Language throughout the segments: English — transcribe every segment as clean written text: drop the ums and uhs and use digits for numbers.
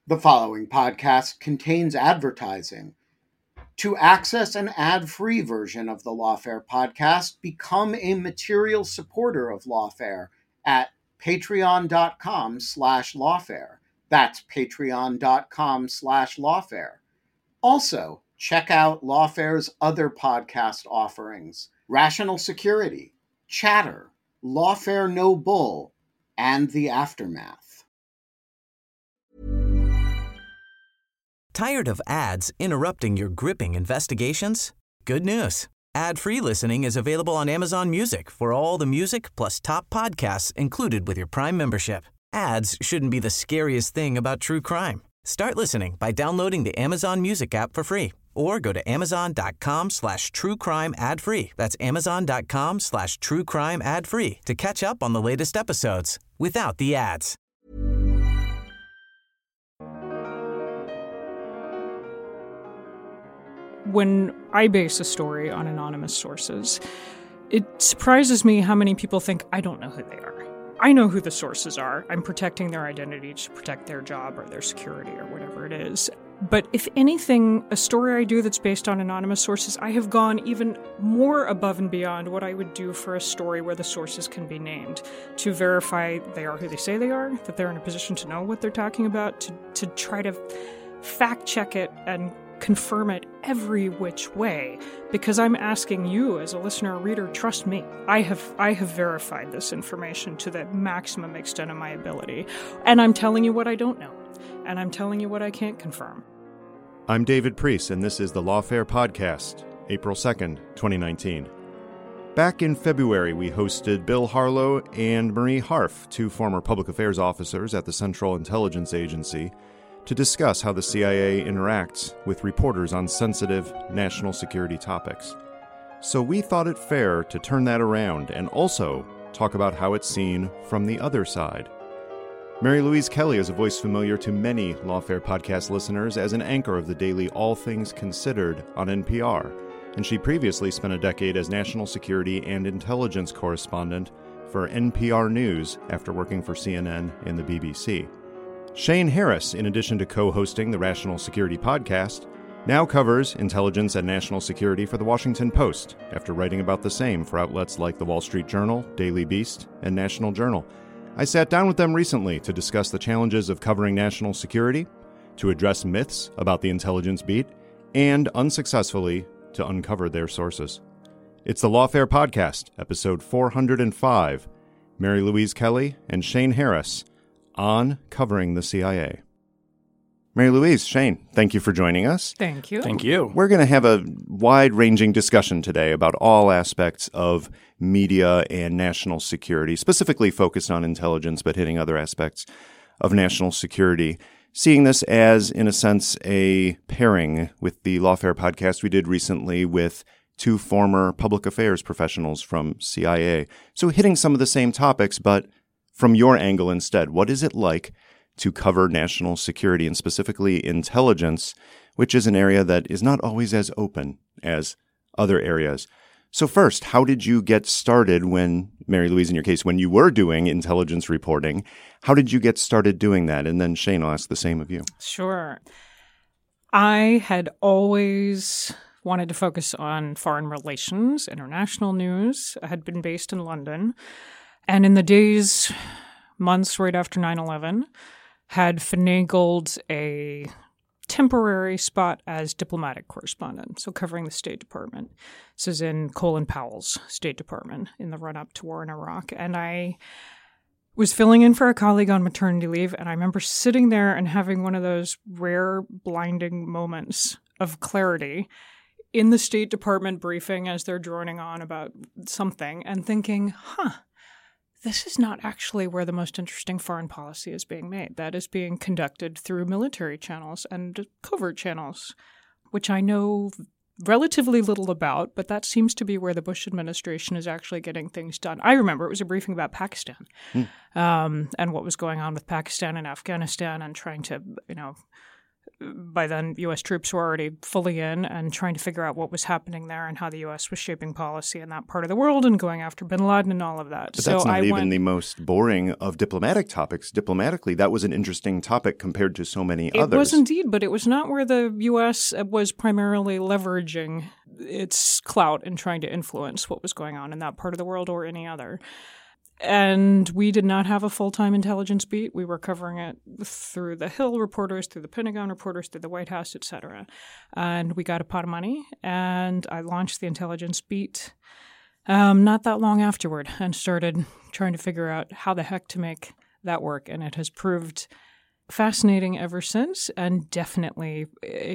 The following podcast contains advertising. To access an ad-free version of the Lawfare podcast, become a material supporter of Lawfare at patreon.com/lawfare. That's patreon.com/lawfare. Also, check out Lawfare's other podcast offerings: Rational Security, Chatter, Lawfare No Bull, and The Aftermath. Tired of ads interrupting your gripping investigations? Good news. Ad-free listening is available on Amazon Music for all the music plus top podcasts included with your Prime membership. Ads shouldn't be the scariest thing about true crime. Start listening by downloading the Amazon Music app for free or go to amazon.com/truecrime ad-free. That's amazon.com/truecrime ad-free to catch up on the latest episodes without the ads. When I base a story on anonymous sources, it surprises me how many people think I don't know who they are. I know who the sources are. I'm protecting their identity to protect their job or their security or whatever it is. But if anything, a story I do that's based on anonymous sources, I have gone even more above and beyond what I would do for a story where the sources can be named, to verify they are who they say they are, that they're in a position to know what they're talking about, to try to fact check it and confirm it every which way, because I'm asking you as a listener or reader, trust me. I have verified this information to the maximum extent of my ability, and I'm telling you what I don't know, and I'm telling you what I can't confirm. I'm David Priest, and this is the Lawfare Podcast, April 2nd, 2019. Back in February, we hosted Bill Harlow and Marie Harf, two former public affairs officers at the Central Intelligence Agency, to discuss how the CIA interacts with reporters on sensitive national security topics. So we thought it fair to turn that around and also talk about how it's seen from the other side. Mary Louise Kelly is a voice familiar to many Lawfare podcast listeners as an anchor of the daily All Things Considered on NPR, and she previously spent a decade as national security and intelligence correspondent for NPR News after working for CNN and the BBC. Shane Harris, in addition to co-hosting the Rational Security podcast, now covers intelligence and national security for The Washington Post, after writing about the same for outlets like The Wall Street Journal, Daily Beast, and National Journal. I sat down with them recently to discuss the challenges of covering national security, to address myths about the intelligence beat, and unsuccessfully to uncover their sources. It's the Lawfare Podcast, episode 405, Mary Louise Kelly and Shane Harris, on covering the CIA. Mary Louise, Shane, thank you for joining us. Thank you. Thank you. We're going to have a wide-ranging discussion today about all aspects of media and national security, specifically focused on intelligence, but hitting other aspects of national security. Seeing this as, in a sense, a pairing with the Lawfare podcast we did recently with two former public affairs professionals from CIA. So hitting some of the same topics, but from your angle instead. What is it like to cover national security and specifically intelligence, which is an area that is not always as open as other areas? So first, how did you get started when, Mary Louise, in your case, when you were doing intelligence reporting? How did you get started doing that? And then Shane, I'll ask the same of you. Sure. I had always wanted to focus on foreign relations, international news. I had been based in London. And in the months right after 9/11, had finagled a temporary spot as diplomatic correspondent, so covering the State Department. This is in Colin Powell's State Department in the run-up to war in Iraq. And I was filling in for a colleague on maternity leave, and I remember sitting there and having one of those rare blinding moments of clarity in the State Department briefing as they're droning on about something and thinking, this is not actually where the most interesting foreign policy is being made. That is being conducted through military channels and covert channels, which I know relatively little about, but that seems to be where the Bush administration is actually getting things done. I remember it was a briefing about Pakistan and what was going on with Pakistan and Afghanistan and trying to, By then, U.S. troops were already fully in and trying to figure out what was happening there and how the U.S. was shaping policy in that part of the world and going after bin Laden and all of that. But that's not even the most boring of diplomatic topics. Diplomatically, that was an interesting topic compared to so many others. It was indeed, but it was not where the U.S. was primarily leveraging its clout and trying to influence what was going on in that part of the world or any other. And we did not have a full-time intelligence beat. We were covering it through the Hill reporters, through the Pentagon reporters, through the White House, et cetera. And we got a pot of money, and I launched the intelligence beat not that long afterward and started trying to figure out how the heck to make that work. And it has proved fascinating ever since, and definitely,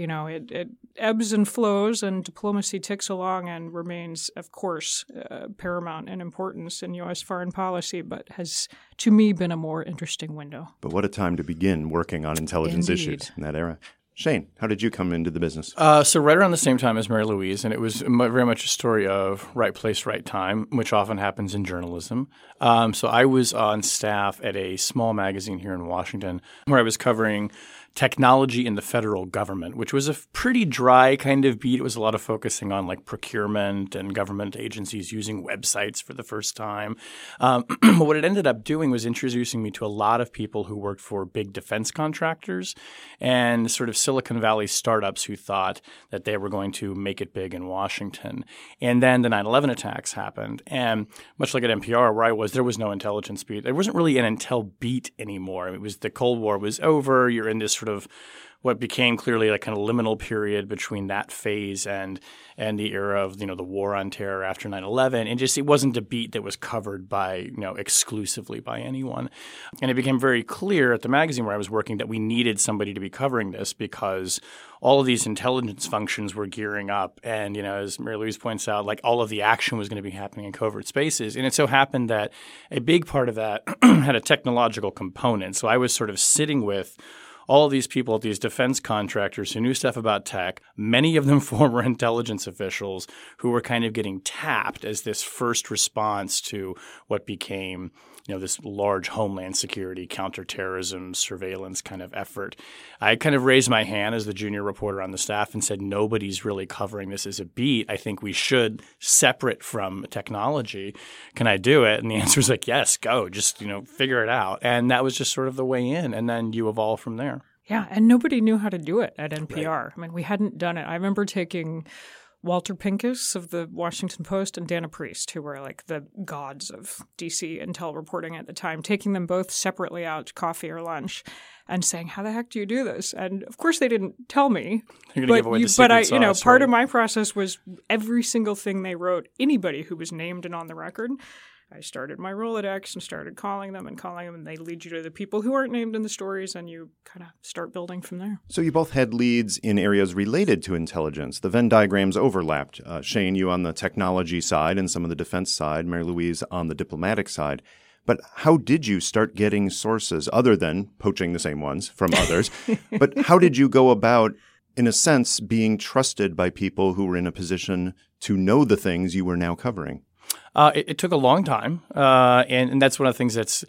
it ebbs and flows, and diplomacy ticks along and remains, of course, paramount in importance in U.S. foreign policy, but has, to me, been a more interesting window. But what a time to begin working on intelligence issues in that era. Shane, how did you come into the business? So right around the same time as Mary Louise, and it was very much a story of right place, right time, which often happens in journalism. So I was on staff at a small magazine here in Washington where I was covering technology in the federal government, which was a pretty dry kind of beat. It was a lot of focusing on like procurement and government agencies using websites for the first time. But what it ended up doing was introducing me to a lot of people who worked for big defense contractors and sort of Silicon Valley startups who thought that they were going to make it big in Washington. And then the 9/11 attacks happened. And much like at NPR where I was, there was no intelligence beat. There wasn't really an intel beat anymore. It was the Cold War was over. You're in this sort of what became clearly a kind of liminal period between that phase and the era of, the war on terror after 9/11. And just it wasn't a beat that was covered by, exclusively by anyone. And it became very clear at the magazine where I was working that we needed somebody to be covering this because all of these intelligence functions were gearing up. And, as Mary Louise points out, all of the action was going to be happening in covert spaces. And it so happened that a big part of that had a technological component. So I was sort of sitting with all of these people, these defense contractors who knew stuff about tech, many of them former intelligence officials who were kind of getting tapped as this first response to what became, this large homeland security, counterterrorism, surveillance kind of effort. I kind of raised my hand as the junior reporter on the staff and said, nobody's really covering this as a beat. I think we should separate from technology. Can I do it? And the answer was yes, go. Just, figure it out. And that was just sort of the way in. And then you evolve from there. Yeah, and nobody knew how to do it at NPR. Right. I mean, we hadn't done it. I remember taking Walter Pincus of the Washington Post and Dana Priest, who were the gods of D.C. intel reporting at the time, taking them both separately out to coffee or lunch and saying, how the heck do you do this? And of course they didn't tell me. You're going to give away the secret sauce, part of my process was every single thing they wrote, anybody who was named and on the record, I started my Rolodex and started calling them, and they lead you to the people who aren't named in the stories, and you kind of start building from there. So you both had leads in areas related to intelligence. The Venn diagrams overlapped. Shane, you on the technology side and some of the defense side, Mary Louise on the diplomatic side. But how did you start getting sources other than poaching the same ones from others? But how did you go about, in a sense, being trusted by people who were in a position to know the things you were now covering? It took a long time, and that's one of the things that's,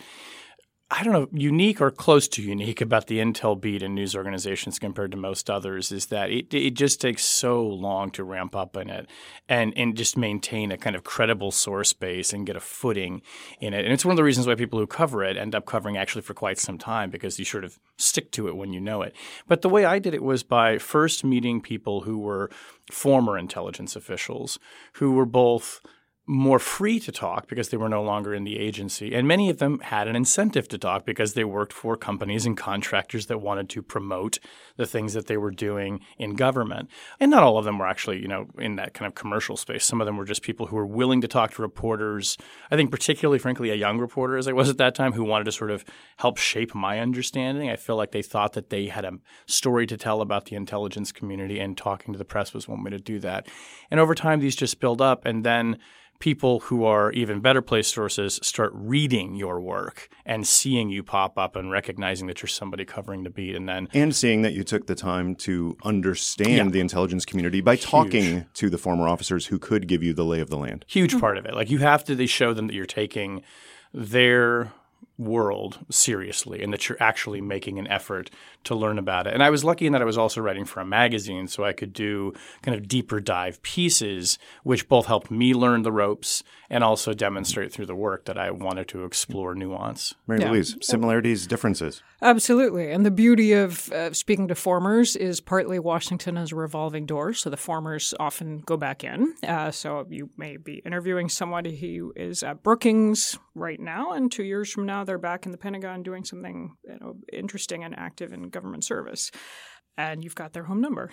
unique or close to unique about the intel beat in news organizations compared to most others is that it just takes so long to ramp up in it and just maintain a kind of credible source base and get a footing in it. And it's one of the reasons why people who cover it end up covering actually for quite some time because you sort of stick to it when you know it. But the way I did it was by first meeting people who were former intelligence officials who were both more free to talk because they were no longer in the agency. And many of them had an incentive to talk because they worked for companies and contractors that wanted to promote the things that they were doing in government. And not all of them were actually, in that kind of commercial space. Some of them were just people who were willing to talk to reporters. I think particularly, frankly, a young reporter as I was at that time who wanted to sort of help shape my understanding. I feel like they thought that they had a story to tell about the intelligence community and talking to the press was one way to do that. And over time, these just build up and then people who are even better placed sources start reading your work and seeing you pop up and recognizing that you're somebody covering the beat. And seeing that you took the time to understand the intelligence community by talking to the former officers who could give you the lay of the land. Huge part of it. You have to show them that you're taking their world seriously and that you're actually making an effort to learn about it. And I was lucky in that I was also writing for a magazine, so I could do kind of deeper dive pieces, which both helped me learn the ropes and also demonstrate through the work that I wanted to explore nuance. Mary Louise, similarities, differences. Absolutely. And the beauty of speaking to formers is partly Washington is a revolving door, so the formers often go back in. So you may be interviewing somebody who is at Brookings right now, and 2 years from now they're back in the Pentagon doing something interesting and active in government service. And you've got their home number.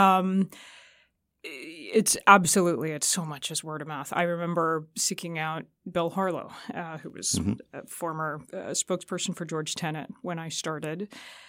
It's so much as word of mouth. I remember seeking out Bill Harlow, who was a former spokesperson for George Tenet when I started.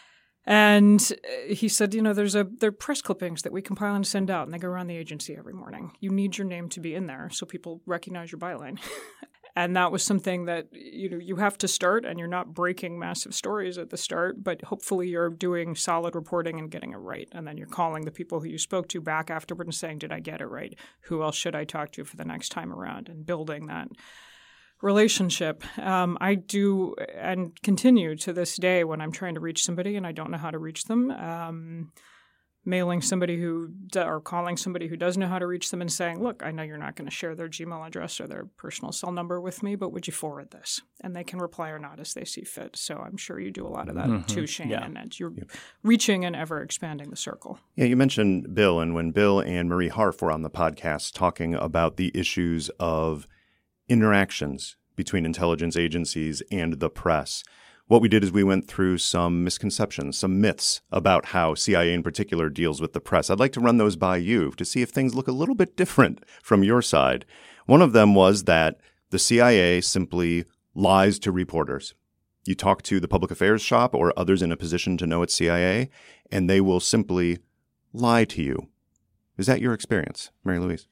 And he said, there are press clippings that we compile and send out, and they go around the agency every morning. You need your name to be in there so people recognize your byline. And that was something that, you have to start, and you're not breaking massive stories at the start, but hopefully you're doing solid reporting and getting it right. And then you're calling the people who you spoke to back afterward and saying, did I get it right? Who else should I talk to for the next time around? And building that relationship. I do and continue to this day when I'm trying to reach somebody and I don't know how to reach them, mailing somebody or calling somebody who does know how to reach them and saying, look, I know you're not going to share their Gmail address or their personal cell number with me, but would you forward this? And they can reply or not as they see fit. So I'm sure you do a lot of that too, Shane, and that you're reaching and ever expanding the circle. Yeah, you mentioned Bill, and when Bill and Marie Harf were on the podcast talking about the issues of interactions between intelligence agencies and the press, what we did is we went through some misconceptions, some myths about how CIA in particular deals with the press. I'd like to run those by you to see if things look a little bit different from your side. One of them was that the CIA simply lies to reporters. You talk to the public affairs shop or others in a position to know it's CIA, and they will simply lie to you. Is that your experience, Mary Louise?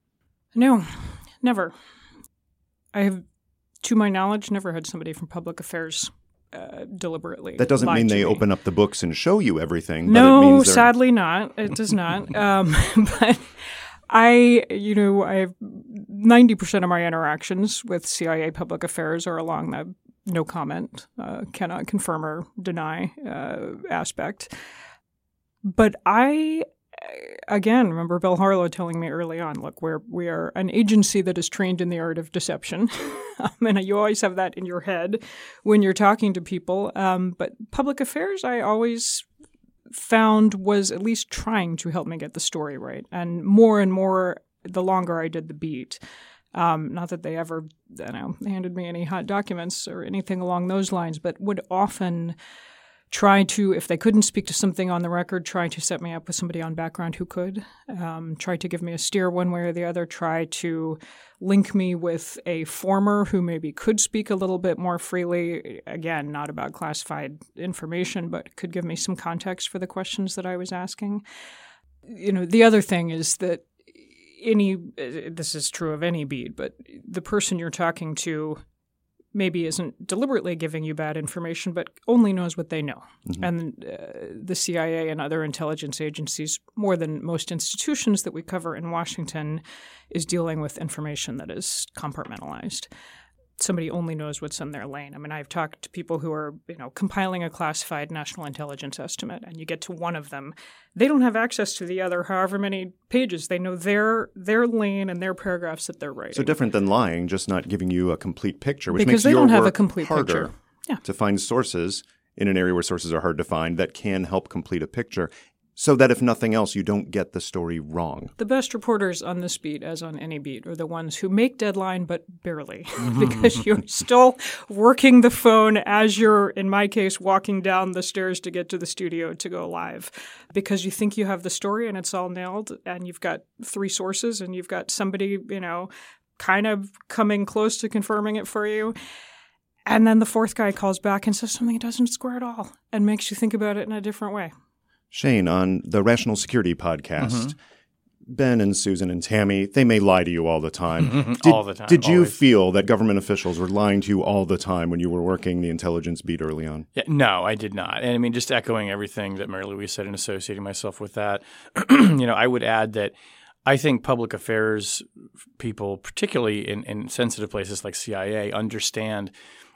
No, never. I have, to my knowledge, never had somebody from public affairs deliberately. That doesn't mean they open up the books and show you everything. No, but it means sadly not. It does not. But I have 90% of my interactions with CIA public affairs are along the no comment, cannot confirm or deny aspect. But I, again, remember Bill Harlow telling me early on, look, we are an agency that is trained in the art of deception. And you always have that in your head when you're talking to people. But public affairs, I always found was at least trying to help me get the story right. And more, the longer I did the beat. Not that they ever handed me any hot documents or anything along those lines, but would often try to, if they couldn't speak to something on the record, try to set me up with somebody on background who could, try to give me a steer one way or the other, try to link me with a former who maybe could speak a little bit more freely, again, not about classified information, but could give me some context for the questions that I was asking. The other thing is that this is true of any beat, but the person you're talking to maybe isn't deliberately giving you bad information, but only knows what they know. Mm-hmm. And the CIA and other intelligence agencies, more than most institutions that we cover in Washington, is dealing with information that is compartmentalized. Somebody only knows what's in their lane. I mean, I've talked to people who are, compiling a classified national intelligence estimate, and you get to one of them. They don't have access to the other however many pages. They know their lane and their paragraphs that they're writing. So different than lying, just not giving you a complete picture, which because makes they your don't have work a complete harder picture. To find sources in an area where sources are hard to find that can help complete a picture. So that if nothing else, you don't get the story wrong. The best reporters on this beat, as on any beat, are the ones who make deadline but barely, because you're still working the phone as you're, in my case, walking down the stairs to get to the studio to go live, because you think you have the story and it's all nailed, and you've got 3 sources and you've got somebody, kind of coming close to confirming it for you. And then the 4th guy calls back and says something that doesn't square at all and makes you think about it in a different way. Shane, on the Rational Security podcast, Ben and Susan and Tammy, they may lie to you all the time. All the time. Did you feel that government officials were lying to you all the time when you were working the intelligence beat early on? Yeah, no, I did not. And I mean, just echoing everything that Mary Louise said and associating myself with that, I would add that I think public affairs people, particularly in sensitive places like CIA, understand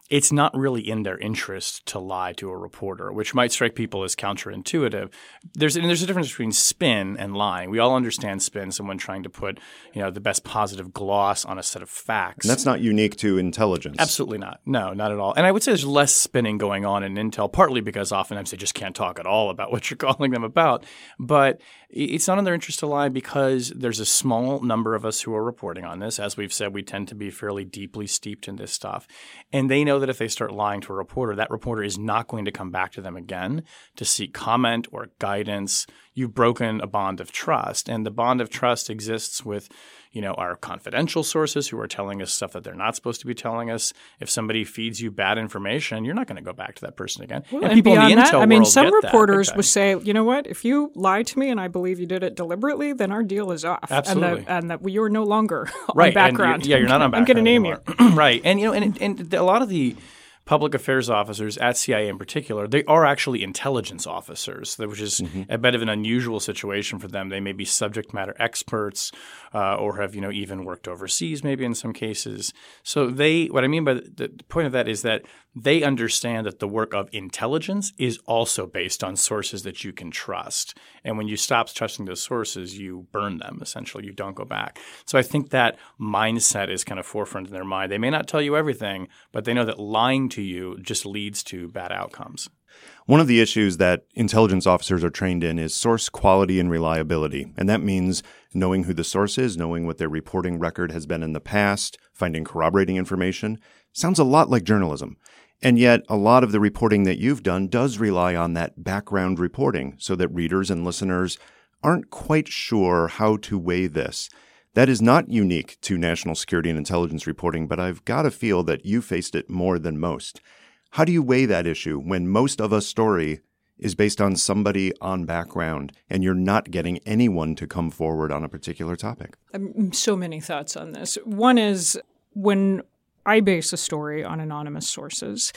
it's not really in their interest to lie to a reporter, which might strike people as counterintuitive. There's a difference between spin and lying. We all understand spin, someone trying to put, the best positive gloss on a set of facts. And that's not unique to intelligence. Absolutely not. No, not at all. And I would say there's less spinning going on in intel, partly because oftentimes they just can't talk at all about what you're calling them about. But it's not in their interest to lie because there's a small number of us who are reporting on this. As we've said, we tend to be fairly deeply steeped in this stuff. And they know that if they start lying to a reporter, that reporter is not going to come back to them again to seek comment or guidance. You've broken a bond of trust. And the bond of trust exists with our confidential sources who are telling us stuff that they're not supposed to be telling us. If somebody feeds you bad information, you're not going to go back to that person again. Well, and people beyond in the intel world some reporters will say, you know what, if you lie to me and I believe you did it deliberately, then our deal is off. Absolutely. And that you're no longer on right. background. And you're not on background. I'm going to name you. Right. And, and a lot of the public affairs officers at CIA in particular, they are actually intelligence officers, which is a bit of an unusual situation for them. They may be subject matter experts or have, even worked overseas maybe in some cases. So what I mean by the point of that is that they understand that the work of intelligence is also based on sources that you can trust. And when you stop trusting those sources, you burn them, essentially. You don't go back. So I think that mindset is kind of forefront in their mind. They may not tell you everything, but they know that lying to you just leads to bad outcomes. One of the issues that intelligence officers are trained in is source quality and reliability. And that means knowing who the source is, knowing what their reporting record has been in the past, finding corroborating information. Sounds a lot like journalism. And yet a lot of the reporting that you've done does rely on that background reporting so that readers and listeners aren't quite sure how to weigh this. That is not unique to national security and intelligence reporting, but I've got to feel that you faced it more than most. How do you weigh that issue when most of a story is based on somebody on background and you're not getting anyone to come forward on a particular topic? So many thoughts on this. One is when I base a story on anonymous sources,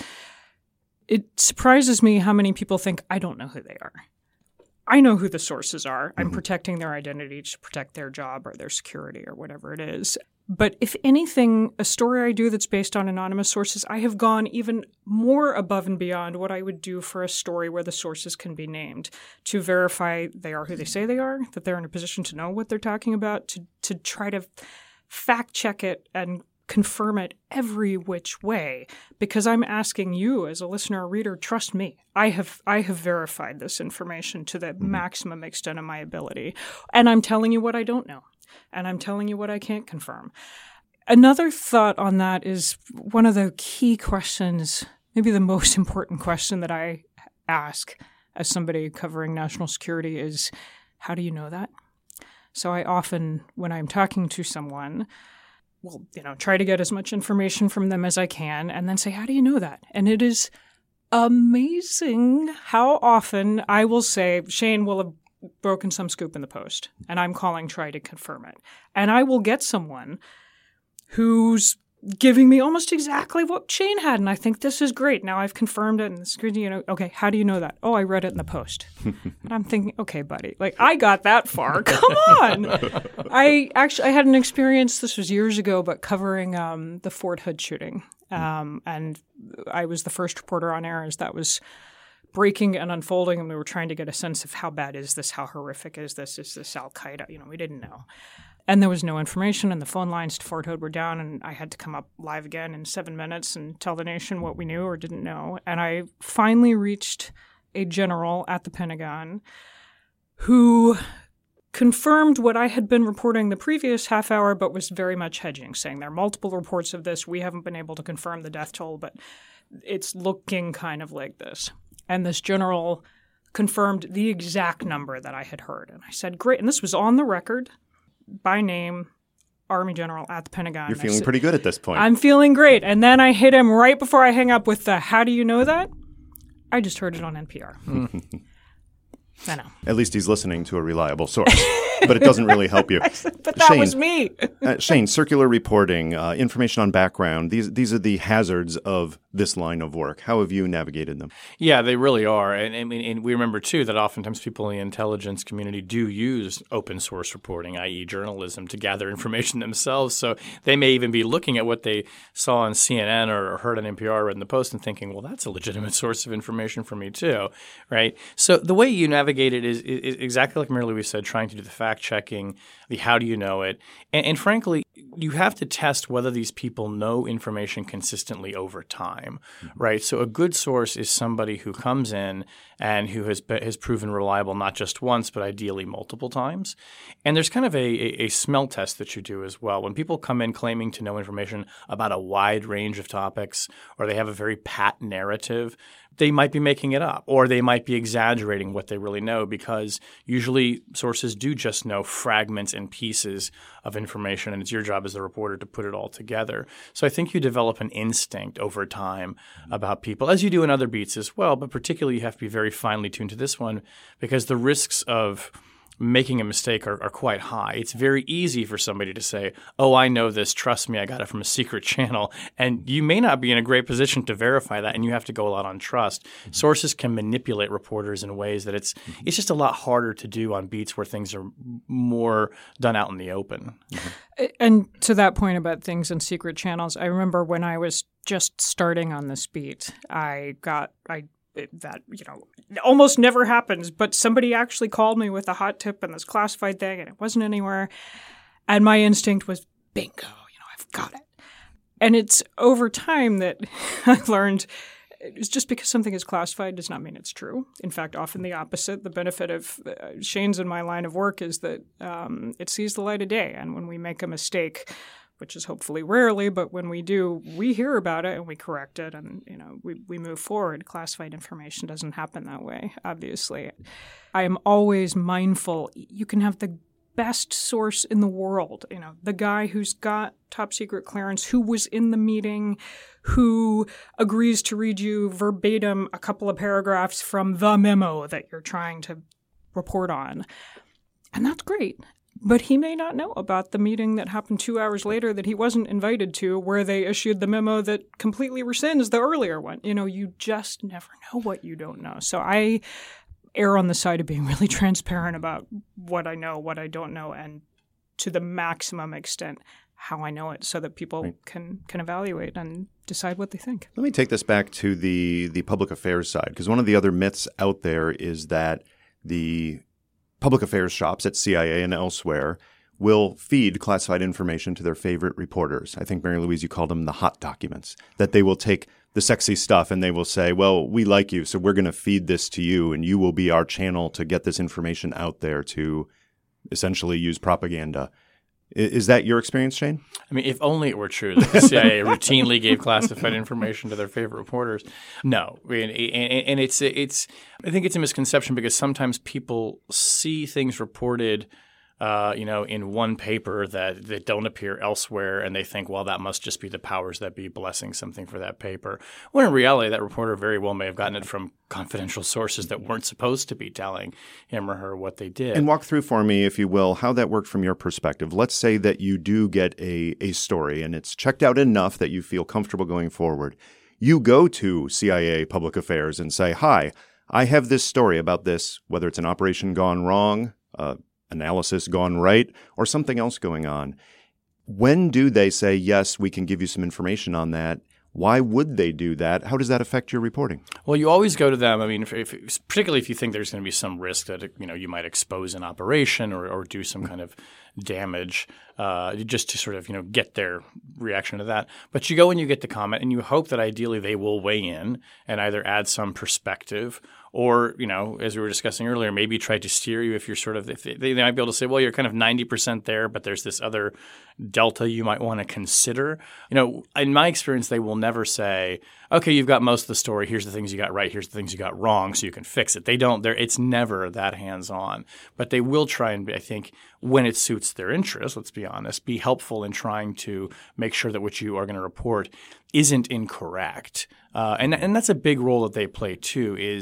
it surprises me how many people think I don't know who they are. I know who the sources are. I'm protecting their identity to protect their job or their security or whatever it is. But if anything, a story I do that's based on anonymous sources, I have gone even more above and beyond what I would do for a story where the sources can be named to verify they are who they say they are, that they're in a position to know what they're talking about, to try to fact check it and confirm it every which way, because I'm asking you as a listener or reader, trust me. I have verified this information to the maximum extent of my ability. And I'm telling you what I don't know. And I'm telling you what I can't confirm. Another thought on that is one of the key questions, maybe the most important question that I ask as somebody covering national security is, how do you know that? So I often, when I'm talking to someone, try to get as much information from them as I can and then say, how do you know that? And it is amazing how often I will say, Shane will have broken some scoop in the Post, and I'm calling, try to confirm it. And I will get someone who's giving me almost exactly what Shane had, and I think this is great. Now I've confirmed it, and it's good, okay, how do you know that? Oh, I read it in the Post. And I'm thinking, okay, buddy, I got that far. Come on. I had an experience, this was years ago, but covering the Fort Hood shooting. And I was the first reporter on air as that was breaking and unfolding, and we were trying to get a sense of how bad is this, how horrific is this Al-Qaeda? We didn't know. And there was no information, and the phone lines to Fort Hood were down, and I had to come up live again in 7 minutes and tell the nation what we knew or didn't know. And I finally reached a general at the Pentagon who confirmed what I had been reporting the previous half hour, but was very much hedging, saying there are multiple reports of this. We haven't been able to confirm the death toll, but it's looking kind of like this. And this general confirmed the exact number that I had heard. And I said, great. And this was on the record by name, Army General at the Pentagon. You're feeling pretty good at this point. I'm feeling great. And then I hit him right before I hang up with the, how do you know that? I just heard it on NPR. I know. At least he's listening to a reliable source. But it doesn't really help you. But that was me. Shane, circular reporting, information on background, these are the hazards of this line of work. How have you navigated them? Yeah, they really are. And we remember, too, that oftentimes people in the intelligence community do use open source reporting, i.e. journalism, to gather information themselves. So they may even be looking at what they saw on CNN or heard on NPR or read in the Post and thinking, well, that's a legitimate source of information for me, too, right? So the way you navigate it is exactly like Mary Louise said, trying to do the fact-checking, the how do you know it. And frankly, you have to test whether these people know information consistently over time, right? So a good source is somebody who comes in and who has proven reliable not just once, but ideally multiple times. And there's kind of a smell test that you do as well. When people come in claiming to know information about a wide range of topics, or they have a very pat narrative, they might be making it up, or they might be exaggerating what they really know, because usually sources do just know fragments and pieces of information, and it's your job as the reporter to put it all together. So I think you develop an instinct over time about people, as you do in other beats as well, but particularly you have to be very finely tuned to this one, because the risks of making a mistake are quite high. It's very easy for somebody to say, oh, I know this, trust me, I got it from a secret channel. And you may not be in a great position to verify that, and you have to go a lot on trust. Mm-hmm. Sources can manipulate reporters in ways that it's just a lot harder to do on beats where things are more done out in the open. Mm-hmm. And to that point about things in secret channels, I remember when I was just starting on this beat, that, almost never happens, but somebody actually called me with a hot tip in this classified thing, and it wasn't anywhere. And my instinct was, bingo, I've got it. And it's over time that I learned it's just because something is classified does not mean it's true. In fact, often the opposite. The benefit of Shane's and my line of work is that it sees the light of day. And when we make a mistake, which is hopefully rarely, but when we do, we hear about it and we correct it, and we move forward. Classified information doesn't happen that way, obviously. I am always mindful. You can have the best source in the world, the guy who's got top secret clearance, who was in the meeting, who agrees to read you verbatim a couple of paragraphs from the memo that you're trying to report on. And that's great. But he may not know about the meeting that happened 2 hours later that he wasn't invited to, where they issued the memo that completely rescinds the earlier one. You just never know what you don't know. So I err on the side of being really transparent about what I know, what I don't know, and to the maximum extent how I know it, so that people can evaluate and decide what they think. Let me take this back to the public affairs side, because one of the other myths out there is that the public affairs shops at CIA and elsewhere will feed classified information to their favorite reporters. I think, Mary Louise, you called them the hot documents, that they will take the sexy stuff and they will say, well, we like you, so we're going to feed this to you, and you will be our channel to get this information out there to essentially use propaganda. Is that your experience, Shane? I mean, if only it were true that the CIA routinely gave classified information to their favorite reporters. No, and it's I think it's a misconception, because sometimes people see things reported, in one paper that don't appear elsewhere, and they think, well, that must just be the powers that be blessing something for that paper. When in reality, that reporter very well may have gotten it from confidential sources that weren't supposed to be telling him or her what they did. And walk through for me, if you will, how that worked from your perspective. Let's say that you do get a story and it's checked out enough that you feel comfortable going forward. You go to CIA Public Affairs and say, hi, I have this story about this, whether it's an operation gone wrong, analysis gone right, or something else going on. When do they say, yes, we can give you some information on that? Why would they do that? How does that affect your reporting? Well, you always go to them. I mean, particularly if you think there's going to be some risk that you might expose an operation or do some kind of damage, just to sort of get their reaction to that. But you go and you get the comment, and you hope that ideally they will weigh in and either add some perspective, or, as we were discussing earlier, maybe try to steer you if they might be able to say, well, you're kind of 90% there, but there's this other delta you might want to consider. In my experience, they will never say, okay, you've got most of the story. Here's the things you got right. Here's the things you got wrong, so you can fix it. It's never that hands-on. But they will try and, I think, when it suits their interest, let's be honest, be helpful in trying to make sure that what you are going to report isn't incorrect. And that's a big role that they play too, is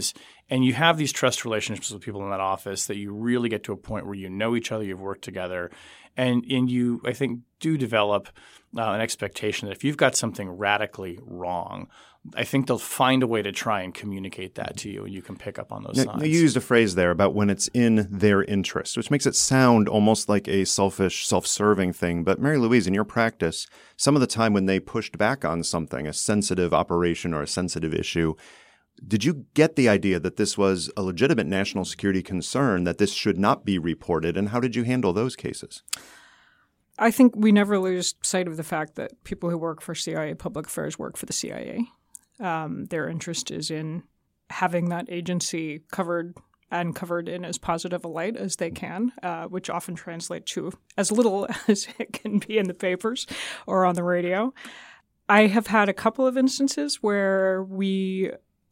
And you have these trust relationships with people in that office that you really get to a point where you know each other, you've worked together, and you, I think, do develop an expectation that if you've got something radically wrong, I think they'll find a way to try and communicate that to you, and you can pick up on those signs. You used a phrase there about when it's in their interest, which makes it sound almost like a selfish, self-serving thing. But Mary Louise, in your practice, some of the time when they pushed back on something, a sensitive operation or a sensitive issue, did you get the idea that this was a legitimate national security concern, that this should not be reported, and how did you handle those cases? I think we never lose sight of the fact that people who work for CIA Public Affairs work for the CIA. Their interest is in having that agency covered in as positive a light as they can, which often translates to as little as it can be in the papers or on the radio. I have had a couple of instances where we,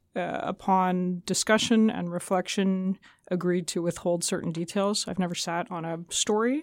upon discussion and reflection, agreed to withhold certain details. I've never sat on a story.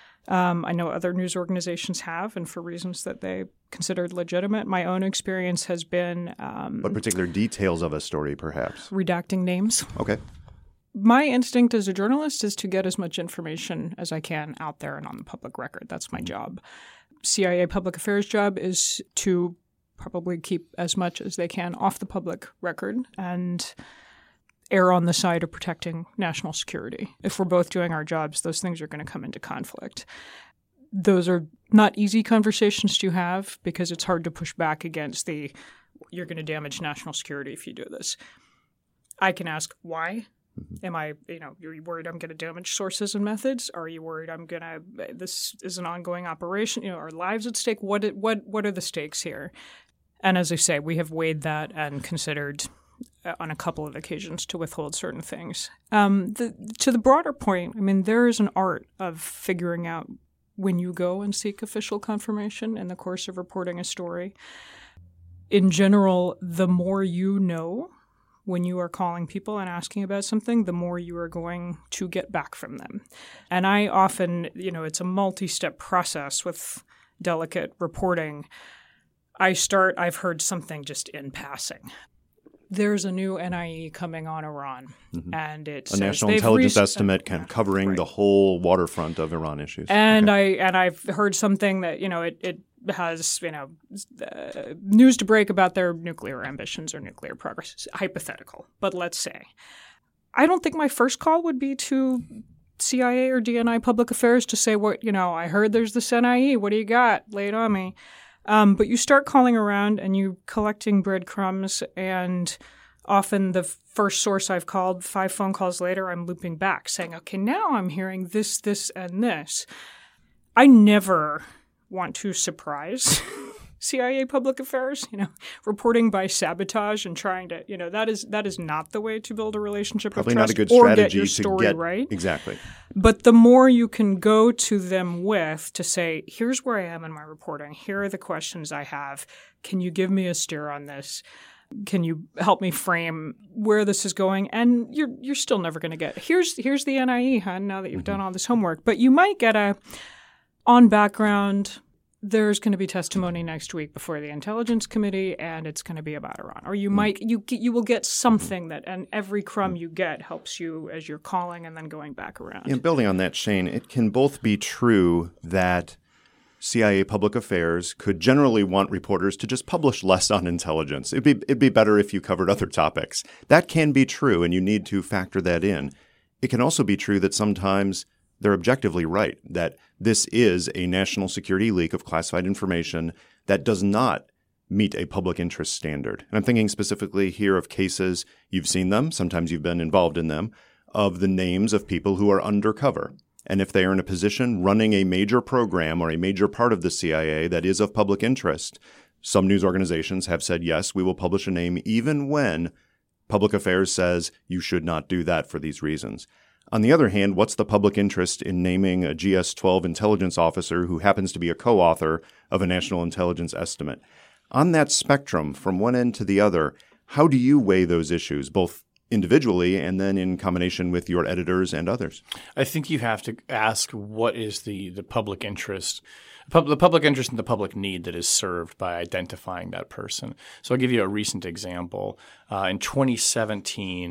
I know other news organizations have, and for reasons that they considered legitimate. My own experience has been what particular details of a story, perhaps? Redacting names. Okay. My instinct as a journalist is to get as much information as I can out there and on the public record. That's my job. CIA Public Affairs' job is to probably keep as much as they can off the public record and err on the side of protecting national security. If we're both doing our jobs, those things are going to come into conflict. Those are not easy conversations to have because it's hard to push back against you're going to damage national security if you do this. I can ask why. Am I, are you worried I'm going to damage sources and methods? Are you worried this is an ongoing operation? Are lives at stake? What are the stakes here? And as I say, we have weighed that and considered on a couple of occasions to withhold certain things. To the broader point, there is an art of figuring out when you go and seek official confirmation in the course of reporting a story. In general, the more you know when you are calling people and asking about something, the more you are going to get back from them. And I often, it's a multi-step process with delicate reporting. I've heard something just in passing. There's a new NIE coming on Iran, and it's a national intelligence estimate covering the whole waterfront of Iran issues. And I've heard something that it has news to break about their nuclear ambitions or nuclear progress. It's hypothetical, but let's say I don't think my first call would be to CIA or DNI Public Affairs to say I heard there's this NIE. What do you got? Lay it on me. But you start calling around and you collecting breadcrumbs, and often the first source I've called, 5 phone calls later, I'm looping back saying, okay, now I'm hearing this, and this. I never want to surprise CIA Public Affairs, reporting by sabotage and trying to, that is not the way to build a relationship Probably of trust not a good strategy or get your story right. Exactly. But the more you can go to them with to say, here's where I am in my reporting. Here are the questions I have. Can you give me a steer on this? Can you help me frame where this is going? And you're still never going to get, here's the NIE, hon, now that you've done all this homework. But you might get on background, there's going to be testimony next week before the Intelligence Committee, and it's going to be about Iran. Or you will get something and every crumb you get helps you as you're calling and then going back around. And building on that, Shane, it can both be true that CIA Public Affairs could generally want reporters to just publish less on intelligence. It'd be better if you covered other topics. That can be true, and you need to factor that in. It can also be true that sometimes they're objectively right, that this is a national security leak of classified information that does not meet a public interest standard. And I'm thinking specifically here of cases, you've seen them, sometimes you've been involved in them, of the names of people who are undercover. And if they are in a position running a major program or a major part of the CIA that is of public interest, some news organizations have said, yes, we will publish a name even when Public Affairs says you should not do that for these reasons. On the other hand, what's the public interest in naming a GS-12 intelligence officer who happens to be a co-author of a national intelligence estimate? On that spectrum, from one end to the other, how do you weigh those issues, both individually and then in combination with your editors and others? I think you have to ask what is the public interest, the public interest and the public need that is served by identifying that person. So I'll give you a recent example. In 2017,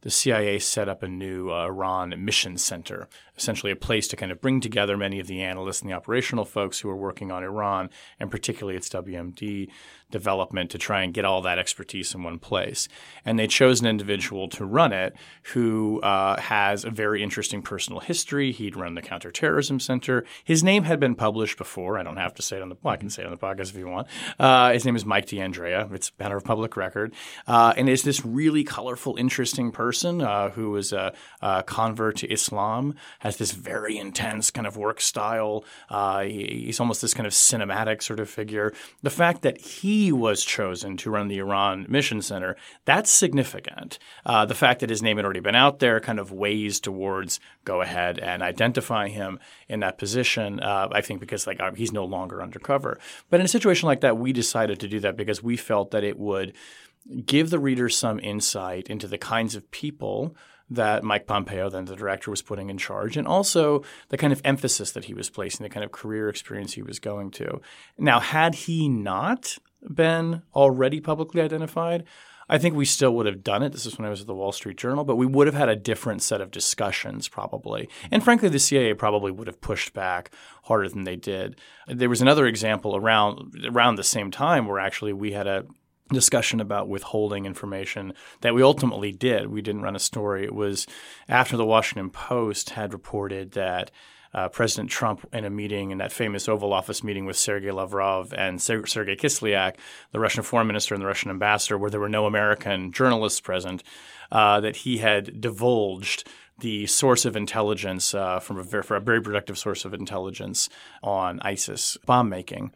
the CIA set up a new Iran Mission Center, essentially a place to kind of bring together many of the analysts and the operational folks who are working on Iran, and particularly its WMD development, to try and get all that expertise in one place. And they chose an individual to run it who has a very interesting personal history. He'd run the Counterterrorism Center. His name had been published before. I don't have to say it on the – well, I can say it on the podcast if you want. His name is Mike D'Andrea. It's a matter of public record. And is this really colorful, interesting person who was a convert to Islam, has this very intense kind of work style. He's almost this kind of cinematic sort of figure. The fact that he was chosen to run the Iran Mission Center, that's significant. The fact that his name had already been out there kind of weighs towards go ahead and identify him in that position, I think because he's no longer undercover. But in a situation like that, we decided to do that because we felt that it would give the readers some insight into the kinds of people that Mike Pompeo, then the director, was putting in charge, and also the kind of emphasis that he was placing, the kind of career experience he was going to. Now, had he not been already publicly identified, I think we still would have done it. This is when I was at the Wall Street Journal, but we would have had a different set of discussions probably. And frankly, the CIA probably would have pushed back harder than they did. There was another example around the same time where actually we had a discussion about withholding information that we ultimately did. We didn't run a story. It was after the Washington Post had reported that President Trump, in a meeting, in that famous Oval Office meeting with Sergei Lavrov and Sergei Kislyak, the Russian foreign minister and the Russian ambassador, where there were no American journalists present, that he had divulged the source of intelligence for a very productive source of intelligence on ISIS bomb making.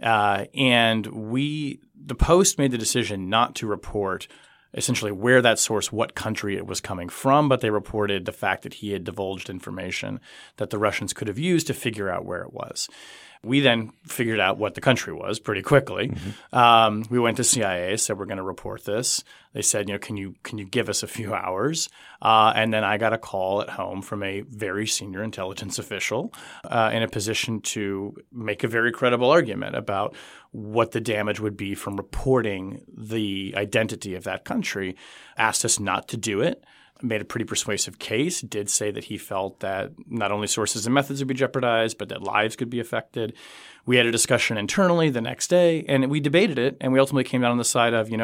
And the Post made the decision not to report essentially where that source, what country it was coming from, but they reported the fact that he had divulged information that the Russians could have used to figure out where it was. We then figured out what the country was pretty quickly. Mm-hmm. We went to CIA, said we're going to report this. They said, can you give us a few hours? And then I got a call at home from a very senior intelligence official in a position to make a very credible argument about what the damage would be from reporting the identity of that country. Asked us not to do it. Made a pretty persuasive case, did say that he felt that not only sources and methods would be jeopardized, but that lives could be affected. We had a discussion internally the next day, and we debated it, and we ultimately came down on the side of,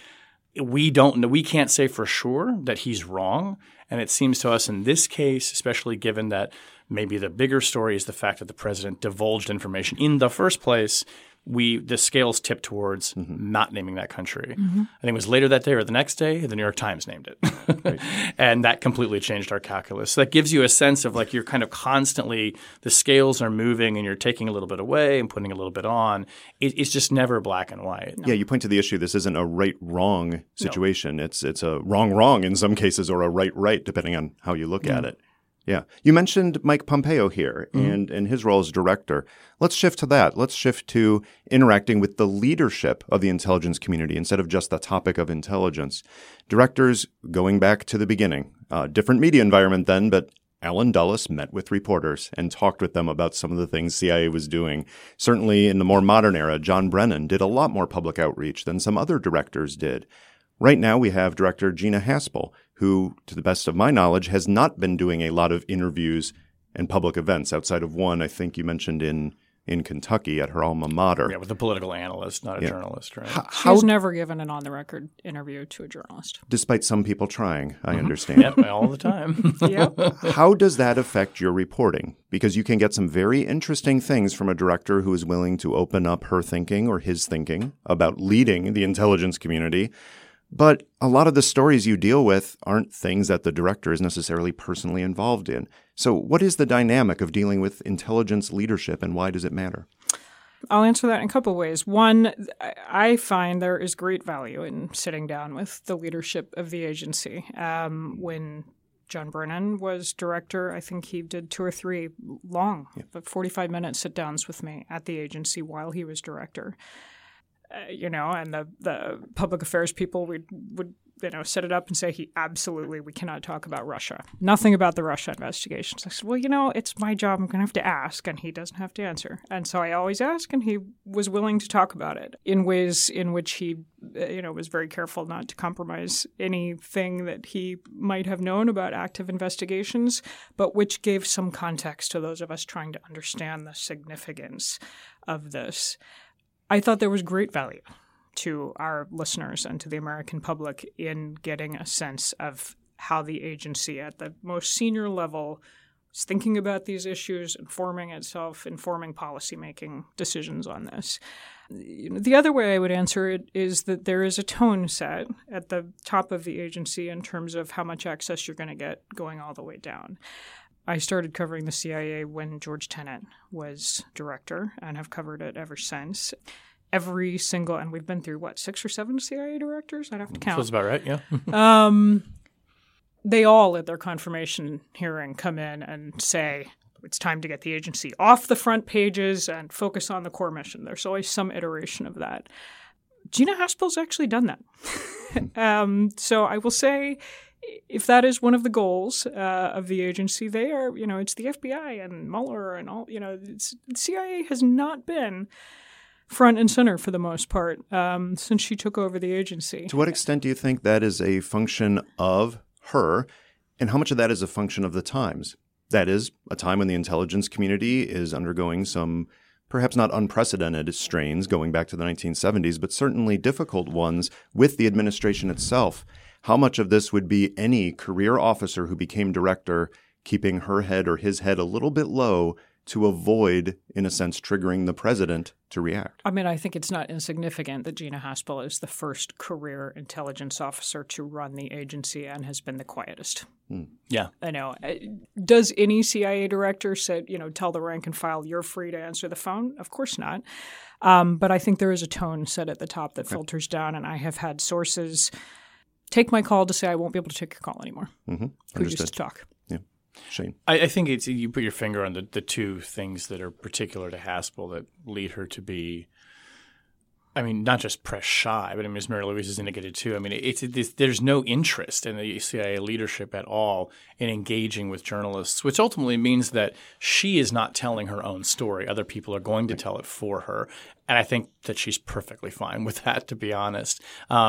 we can't say for sure that he's wrong. And it seems to us in this case, especially given that maybe the bigger story is the fact that the president divulged information in the first place, the scales tipped towards not naming that country. Mm-hmm. I think it was later that day or the next day, the New York Times named it. Right. And that completely changed our calculus. So that gives you a sense of you're kind of constantly – the scales are moving and you're taking a little bit away and putting a little bit on. It's just never black and white. No. Yeah, you point to the issue. This isn't a right-wrong situation. No. It's a wrong-wrong in some cases, or a right-right depending on how you look at it. Yeah. You mentioned Mike Pompeo here and his role as director. Let's shift to that. Let's shift to interacting with the leadership of the intelligence community instead of just the topic of intelligence. Directors, going back to the beginning, different media environment then, but Allen Dulles met with reporters and talked with them about some of the things CIA was doing. Certainly in the more modern era, John Brennan did a lot more public outreach than some other directors did. Right now, we have Director Gina Haspel, who, to the best of my knowledge, has not been doing a lot of interviews and public events outside of one I think you mentioned in Kentucky at her alma mater. Yeah, with a political analyst, not a journalist, right? She's never given an on-the-record interview to a journalist. Despite some people trying, I understand. Yep, all the time. Yep. How does that affect your reporting? Because you can get some very interesting things from a director who is willing to open up her thinking or his thinking about leading the intelligence community. But a lot of the stories you deal with aren't things that the director is necessarily personally involved in. So what is the dynamic of dealing with intelligence leadership, and why does it matter? I'll answer that in a couple of ways. One, I find there is great value in sitting down with the leadership of the agency. When John Brennan was director, I think he did 2 or 3 long, but 45-minute sit-downs with me at the agency while he was director. And the public affairs people would set it up and say, we cannot talk about Russia. Nothing about the Russia investigations. I said, well, it's my job. I'm going to have to ask, and he doesn't have to answer. And so I always ask, and he was willing to talk about it in ways in which he, was very careful not to compromise anything that he might have known about active investigations, but which gave some context to those of us trying to understand the significance of this. I thought there was great value to our listeners and to the American public in getting a sense of how the agency at the most senior level is thinking about these issues, informing itself, informing policymaking decisions on this. The other way I would answer it is that there is a tone set at the top of the agency in terms of how much access you're going to get going all the way down. I started covering the CIA when George Tenet was director and have covered it ever since. Every single, and we've been through, 6 or 7 CIA directors? I'd have to count. That's about right, yeah. They all, at their confirmation hearing, come in and say, it's time to get the agency off the front pages and focus on the core mission. There's always some iteration of that. Gina Haspel's actually done that. So I will say, if that is one of the goals of the agency, they are, it's the FBI and Mueller and all, the CIA has not been front and center for the most part since she took over the agency. To what extent do you think that is a function of her, and how much of that is a function of the times? That is, a time when the intelligence community is undergoing some perhaps not unprecedented strains going back to the 1970s, but certainly difficult ones with the administration itself. How much of this would be any career officer who became director keeping her head or his head a little bit low to avoid, in a sense, triggering the president to react? I mean, I think it's not insignificant that Gina Haspel is the first career intelligence officer to run the agency and has been the quietest. Yeah. I know. Does any CIA director say, tell the rank and file, you're free to answer the phone? Of course not. But I think there is a tone set at the top that filters down, and I have had sources take my call to say I won't be able to take your call anymore. Mm-hmm. Who used to talk. Yeah. Shane. I think it's you put your finger on the two things that are particular to Haspel that lead her to be, not just press shy, but as Mary Louise has indicated too, there's no interest in the CIA leadership at all in engaging with journalists, which ultimately means that she is not telling her own story. Other people are going to tell it for her. And I think that she's perfectly fine with that, to be honest.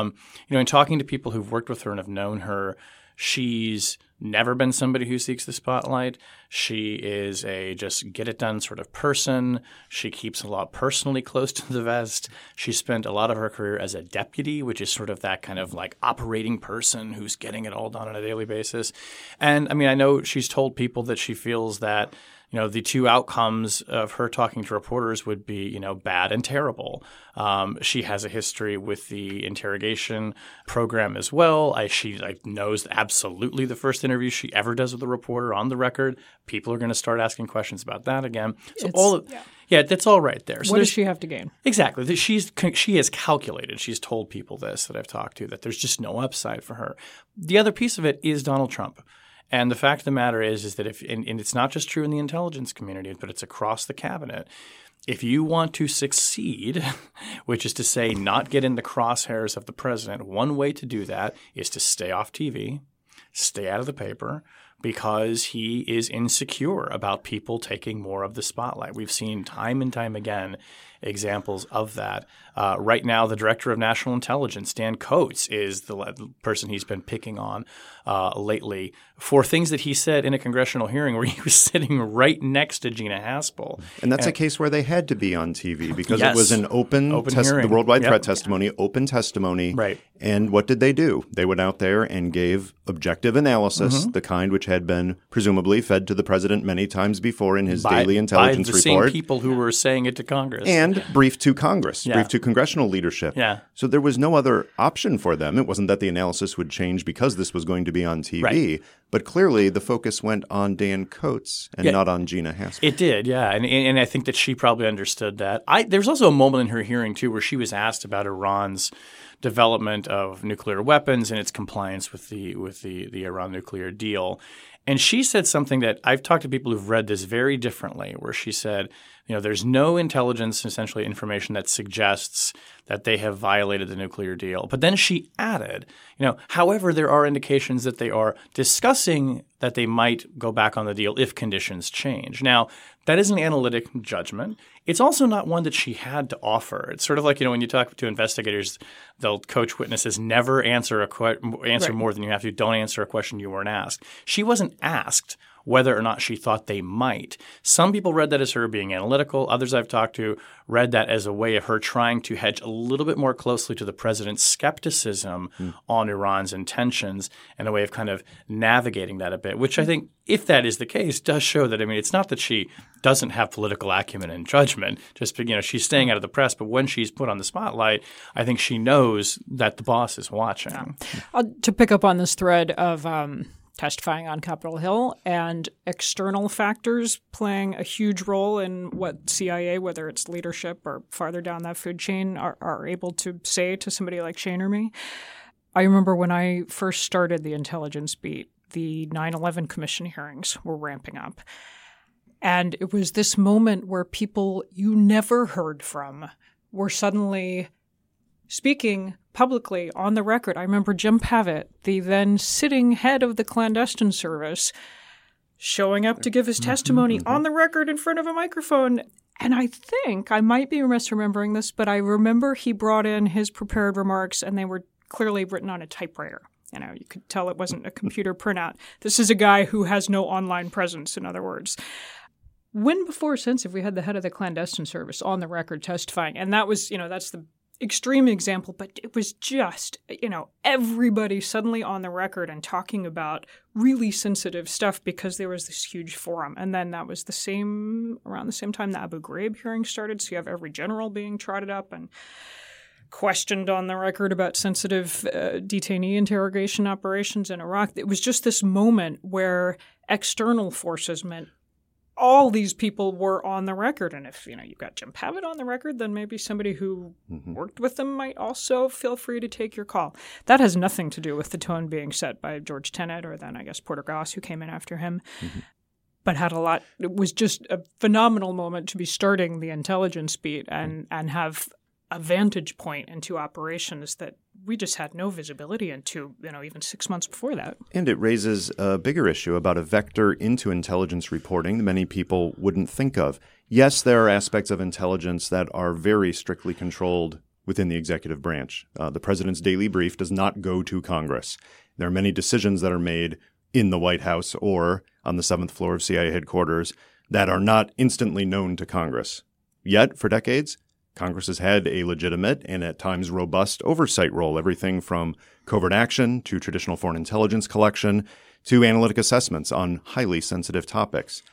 In talking to people who've worked with her and have known her, she's never been somebody who seeks the spotlight. She is a just get it done sort of person. She keeps a lot personally close to the vest. She spent a lot of her career as a deputy, which is sort of that kind of like operating person who's getting it all done on a daily basis. And I know she's told people that she feels that the two outcomes of her talking to reporters would be, bad and terrible. She has a history with the interrogation program as well. She knows absolutely the first interview she ever does with a reporter on the record, people are going to start asking questions about that again. So that's all right there. So what does she have to gain? Exactly. She has calculated. She's told people this that I've talked to, that there's just no upside for her. The other piece of it is Donald Trump. And the fact of the matter is that and it's not just true in the intelligence community, but it's across the cabinet. If you want to succeed, which is to say not get in the crosshairs of the president, one way to do that is to stay off TV, stay out of the paper, because he is insecure about people taking more of the spotlight. We've seen time and time again examples of that. Right now, the director of national intelligence, Dan Coates, is the person he's been picking on lately for things that he said in a congressional hearing where he was sitting right next to Gina Haspel. And that's a case where they had to be on TV because Yes. it was an open hearing. The worldwide Yep. threat testimony, open testimony. Right. And what did they do? They went out there and gave objective analysis, the kind which had been presumably fed to the president many times before in his daily intelligence by the report. same people who were saying it to Congress. And briefed to Congress, Yeah. briefed to congressional leadership. Yeah. So there was no other option for them. It wasn't that the analysis would change because this was going to be on TV. Right. But clearly the focus went on Dan Coates and not on Gina Haspel. It did, yeah. And I think that she probably understood that. There's also a moment in her hearing, too, where she was asked about Iran's development of nuclear weapons and its compliance with the Iran nuclear deal. And she said something that I've talked to people who've read this very differently, where she said, there's no intelligence, essentially information that suggests that they have violated the nuclear deal. But then she added, however, there are indications that they are discussing that they might go back on the deal if conditions change. Now, that is an analytic judgment. It's also not one that she had to offer. It's sort of like, when you talk to investigators, they'll coach witnesses, never answer more than you have to. Don't answer a question you weren't asked. She wasn't asked whether or not she thought they might. Some people read that as her being analytical. Others I've talked to read that as a way of her trying to hedge a little bit more closely to the president's skepticism on Iran's intentions and a way of kind of navigating that a bit, which I think, if that is the case, does show that, it's not that she doesn't have political acumen and judgment. Just, she's staying out of the press. But when she's put on the spotlight, I think she knows that the boss is watching. To pick up on this thread of testifying on Capitol Hill and external factors playing a huge role in what CIA, whether it's leadership or farther down that food chain, are able to say to somebody like Shane or me. I remember when I first started the intelligence beat, the 9/11 Commission hearings were ramping up. And it was this moment where people you never heard from were suddenly speaking publicly on the record. I remember Jim Pavitt, the then sitting head of the clandestine service, showing up to give his testimony on the record in front of a microphone. And I think, I might be misremembering this, but I remember he brought in his prepared remarks and they were clearly written on a typewriter. You could tell it wasn't a computer printout. This is a guy who has no online presence, in other words. When before or since have we had the head of the clandestine service on the record testifying? And that was, that's the extreme example, but it was just, everybody suddenly on the record and talking about really sensitive stuff because there was this huge forum. And then that was around the same time the Abu Ghraib hearing started. So you have every general being trotted up and questioned on the record about sensitive detainee interrogation operations in Iraq. It was just this moment where external forces meant all these people were on the record. And if, you've got Jim Pavitt on the record, then maybe somebody who worked with them might also feel free to take your call. That has nothing to do with the tone being set by George Tenet or then, I guess, Porter Goss, who came in after him, but had it was just a phenomenal moment to be starting the intelligence beat and have a vantage point into operations that we just had no visibility into, even 6 months before that. And it raises a bigger issue about a vector into intelligence reporting that many people wouldn't think of. Yes, there are aspects of intelligence that are very strictly controlled within the executive branch. The president's daily brief does not go to Congress. There are many decisions that are made in the White House or on the 7th floor of CIA headquarters that are not instantly known to Congress. Yet, for decades, Congress has had a legitimate and at times robust oversight role, everything from covert action to traditional foreign intelligence collection to analytic assessments on highly sensitive topics.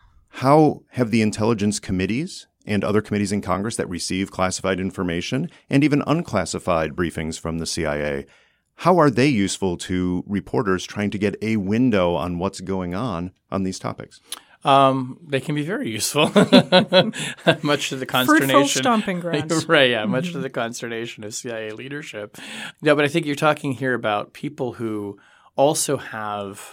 How have the intelligence committees and other committees in Congress that receive classified information and even unclassified briefings from the CIA, how are they useful to reporters trying to get a window on what's going on these topics? They can be very useful, much to the consternation. Fruitful stomping grounds. Right, yeah, much to the consternation of CIA leadership. No, but I think you're talking here about people who also have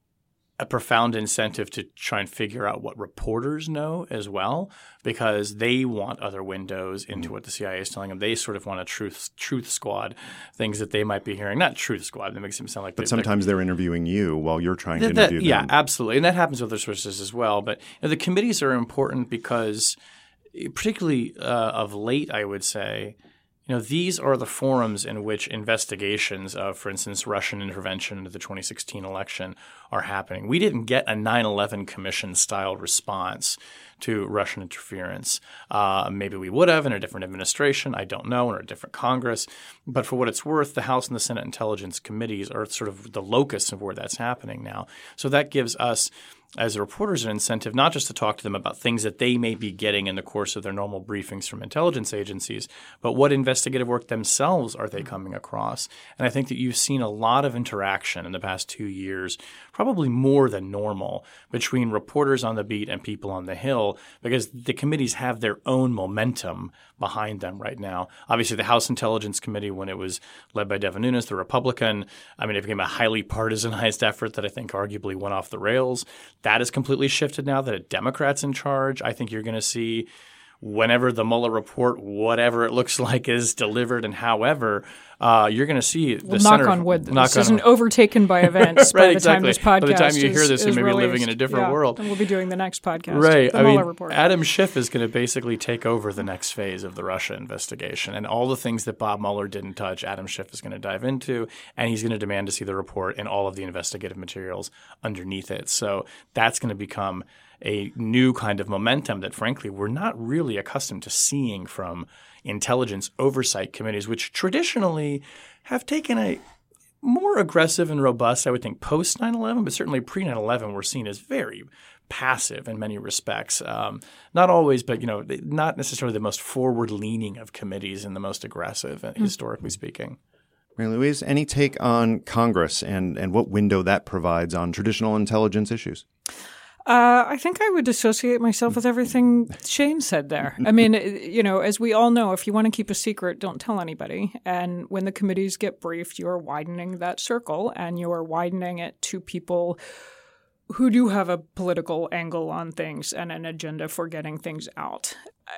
a profound incentive to try and figure out what reporters know as well, because they want other windows into what the CIA is telling them. They sort of want a truth squad, things that they might be hearing. Not truth squad. That makes them sound like. But sometimes they're interviewing you while you're trying to interview them. Yeah, absolutely, and that happens with other sources as well. But the committees are important because, particularly of late, I would say, these are the forums in which investigations of, for instance, Russian intervention into the 2016 election are happening. We didn't get a 9/11 Commission-style response to Russian interference. Maybe we would have in a different administration. I don't know, or a different Congress. But for what it's worth, the House and the Senate Intelligence Committees are sort of the locus of where that's happening now. So that gives us, as reporters, an incentive not just to talk to them about things that they may be getting in the course of their normal briefings from intelligence agencies, but what investigative work themselves are they coming across. And I think that you've seen a lot of interaction in the past 2 years, probably more than normal, between reporters on the beat and people on the Hill, because the committees have their own momentum behind them right now. Obviously, the House Intelligence Committee, when it was led by Devin Nunes, the Republican, it became a highly partisanized effort that I think arguably went off the rails. That has completely shifted now that a Democrat's in charge. I think you're going to see whenever the Mueller report, whatever it looks like, is delivered and however, you're going to see the knock on wood. This isn't overtaken by events right, by the time this podcast by the time you hear this, you may be living in a different world. And we'll be doing the next podcast. Right. The Mueller report. Adam Schiff is going to basically take over the next phase of the Russia investigation. And all the things that Bob Mueller didn't touch, Adam Schiff is going to dive into. And he's going to demand to see the report and all of the investigative materials underneath it. So that's going to become a new kind of momentum that, frankly, we're not really accustomed to seeing from intelligence oversight committees, which traditionally have taken a more aggressive and robust, I would think, post 9/11, but certainly pre 9/11 we're seen as very passive in many respects. Not always, but not necessarily the most forward-leaning of committees and the most aggressive, historically speaking. Mary Louise, any take on Congress and what window that provides on traditional intelligence issues? I think I would associate myself with everything Shane said there. I mean, as we all know, if you want to keep a secret, don't tell anybody. And when the committees get briefed, you're widening that circle and you're widening it to people who do have a political angle on things and an agenda for getting things out.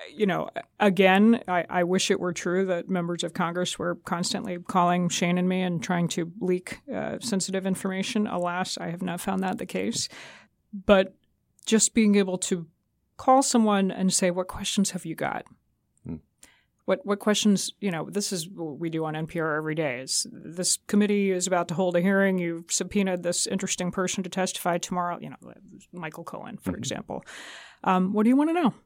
Again, I wish it were true that members of Congress were constantly calling Shane and me and trying to leak sensitive information. Alas, I have not found that the case. But just being able to call someone and say, what questions have you got? What questions, this is what we do on NPR every day. This committee is about to hold a hearing. You've subpoenaed this interesting person to testify tomorrow, Michael Cohen, for example. What do you want to know?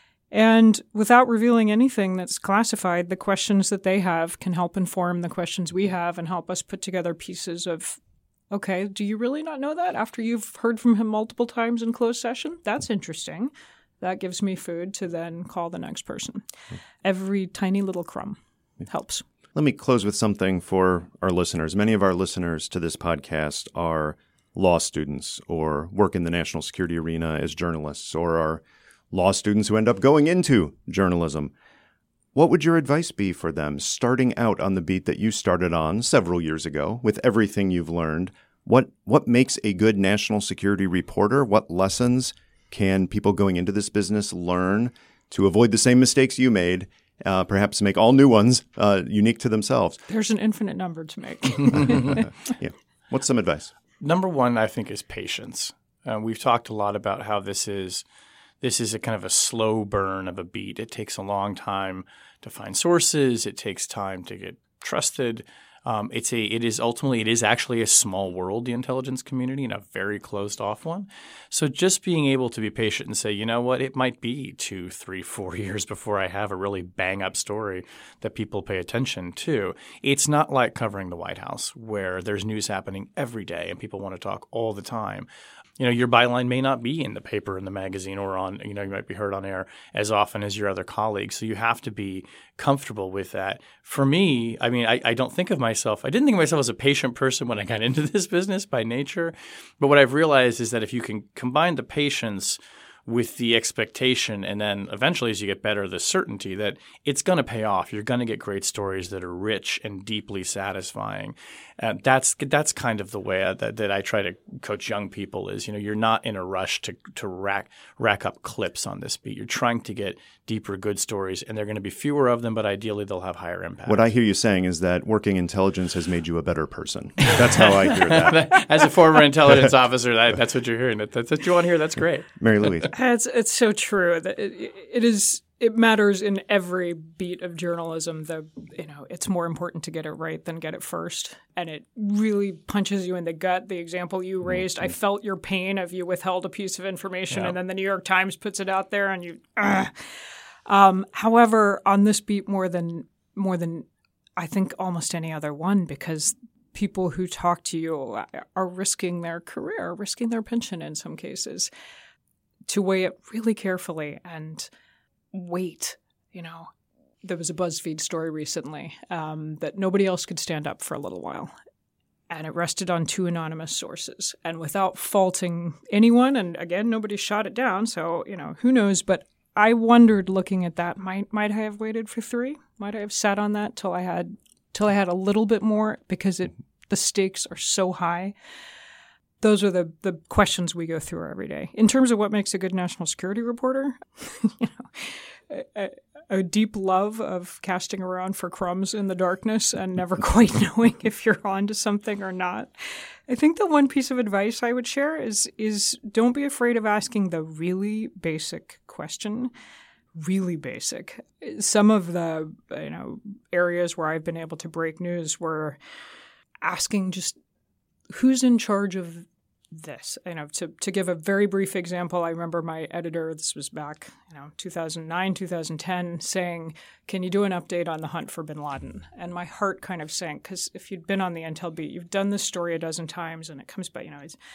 And without revealing anything that's classified, the questions that they have can help inform the questions we have and help us put together pieces of, okay, do you really not know that after you've heard from him multiple times in closed session? That's interesting. That gives me food to then call the next person. Every tiny little crumb helps. Let me close with something for our listeners. Many of our listeners to this podcast are law students or work in the national security arena as journalists or are law students who end up going into journalism. What would your advice be for them starting out on the beat that you started on several years ago with everything you've learned? What makes a good national security reporter? What lessons can people going into this business learn to avoid the same mistakes you made, perhaps make all new ones unique to themselves? There's an infinite number to make. Yeah. What's some advice? Number one, I think, is patience. We've talked a lot about how this is a kind of a slow burn of a beat. It takes a long time to find sources. It takes time to get trusted. It is actually a small world, the intelligence community, and a very closed off one. So just being able to be patient and say, you know what, it might be 2, 3, 4 years before I have a really bang up story that people pay attention to. It's not like covering the White House where there's news happening every day and people want to talk all the time. Your byline may not be in the paper, in the magazine, or on, you might be heard on air as often as your other colleagues. So you have to be comfortable with that. For me, I didn't think of myself as a patient person when I got into this business by nature. But what I've realized is that if you can combine the patience with the expectation and then eventually as you get better, the certainty that it's going to pay off. You're going to get great stories that are rich and deeply satisfying. That's kind of the way that I try to coach young people is, you're not in a rush to rack up clips on this beat. You're trying to get deeper, good stories, and there are going to be fewer of them, but ideally they'll have higher impact. What I hear you saying is that working intelligence has made you a better person. That's how I hear that. As a former intelligence officer, that's what you're hearing. That's what you want to hear. That's great. Mary Louise. It's so true that it matters in every beat of journalism. It's more important to get it right than get it first. And it really punches you in the gut. The example you raised, I felt your pain if you withheld a piece of information and then the New York Times puts it out there and you however, on this beat more than I think almost any other one, because people who talk to you are risking their career, risking their pension in some cases, to weigh it really carefully and wait. There was a BuzzFeed story recently that nobody else could stand up for a little while. And it rested on 2 anonymous sources. And without faulting anyone, and again, nobody shot it down, so, who knows. But I wondered, looking at that, might I have waited for 3? Might I have sat on that till I had a little bit more, because the stakes are so high. those are the questions we go through every day. In terms of what makes a good national security reporter, a deep love of casting around for crumbs in the darkness and never quite knowing if you're onto something or not. I think the one piece of advice I would share is don't be afraid of asking the really basic question. Really basic. Some of the areas where I've been able to break news were asking just who's in charge of this. To give a very brief example, I remember my editor, this was back 2009, 2010, saying, "Can you do an update on the hunt for bin Laden?" And my heart kind of sank, because if you'd been on the intel beat, you've done this story a dozen times, and it comes back,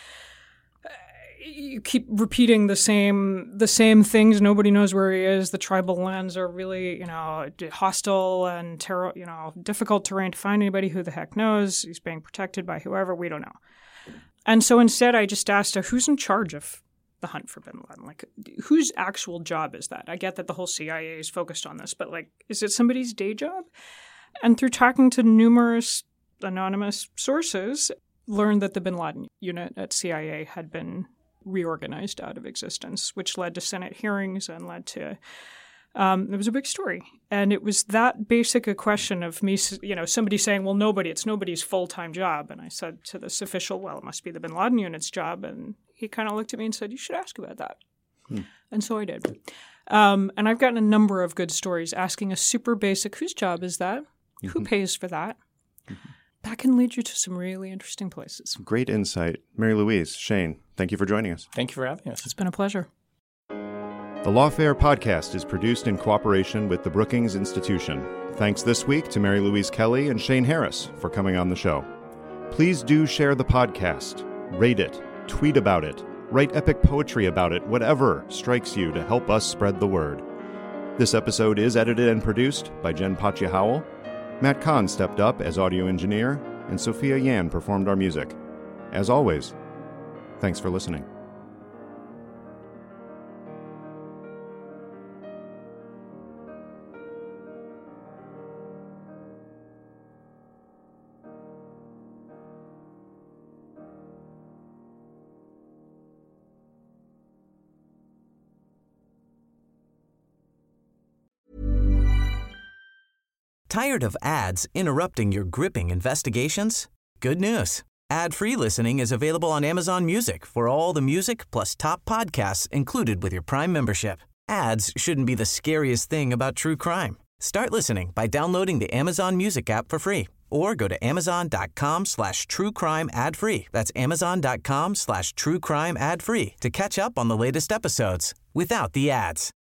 you keep repeating the same things. Nobody knows where he is. The tribal lands are really, hostile and difficult terrain to find anybody. Who the heck knows? He's being protected by whoever. We don't know. And so instead, I just asked, who's in charge of the hunt for bin Laden? Like, whose actual job is that? I get that the whole CIA is focused on this, but is it somebody's day job? And through talking to numerous anonymous sources, learned that the bin Laden unit at CIA had been reorganized out of existence, which led to Senate hearings and led to it was a big story. And it was that basic a question of me, somebody saying, well, it's nobody's full-time job. And I said to this official, well, it must be the bin Laden unit's job. And he kind of looked at me and said, you should ask about that. And so I did. And I've gotten a number of good stories asking a super basic, whose job is that? Mm-hmm. Who pays for that? Mm-hmm. That can lead you to some really interesting places. Great insight. Mary Louise, Shane, thank you for joining us. Thank you for having us. It's been a pleasure. The Lawfare podcast is produced in cooperation with the Brookings Institution. Thanks this week to Mary Louise Kelly and Shane Harris for coming on the show. Please do share the podcast, rate it, tweet about it, write epic poetry about it, whatever strikes you to help us spread the word. This episode is edited and produced by Jen Pachi-Howell. Matt Kahn stepped up as audio engineer, and Sophia Yan performed our music. As always, thanks for listening. Tired of ads interrupting your gripping investigations? Good news. Ad-free listening is available on Amazon Music for all the music plus top podcasts included with your Prime membership. Ads shouldn't be the scariest thing about true crime. Start listening by downloading the Amazon Music app for free or go to amazon.com/truecrime ad-free. That's amazon.com/truecrime ad-free to catch up on the latest episodes without the ads.